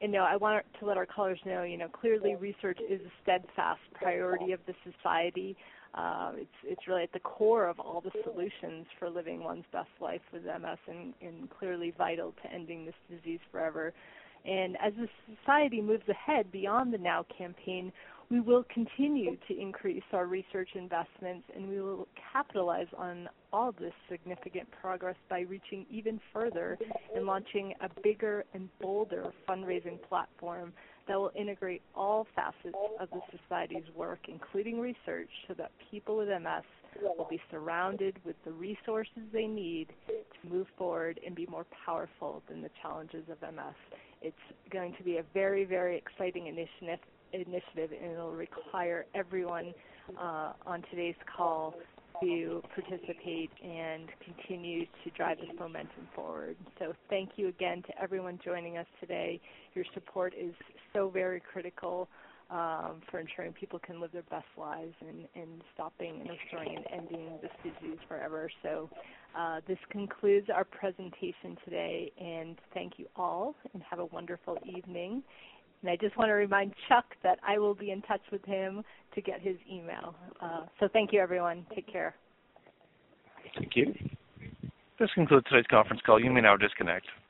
And I want to let our callers know, clearly research is a steadfast priority of the society. It's really at the core of all the solutions for living one's best life with MS, and clearly vital to ending this disease forever. And as the society moves ahead beyond the Now campaign, we will continue to increase our research investments, and we will capitalize on all this significant progress by reaching even further and launching a bigger and bolder fundraising platform that will integrate all facets of the society's work, including research, so that people with MS will be surrounded with the resources they need to move forward and be more powerful than the challenges of MS. It's going to be a very, very exciting initiative, and it'll require everyone on today's call to participate and continue to drive this momentum forward. So thank you again to everyone joining us today. Your support is so very critical for ensuring people can live their best lives and stopping and restoring and ending this disease forever. So this concludes our presentation today, and thank you all, and have a wonderful evening. And I just want to remind Chuck that I will be in touch with him to get his email. So thank you, everyone. Take care. Thank you. This concludes today's conference call. You may now disconnect.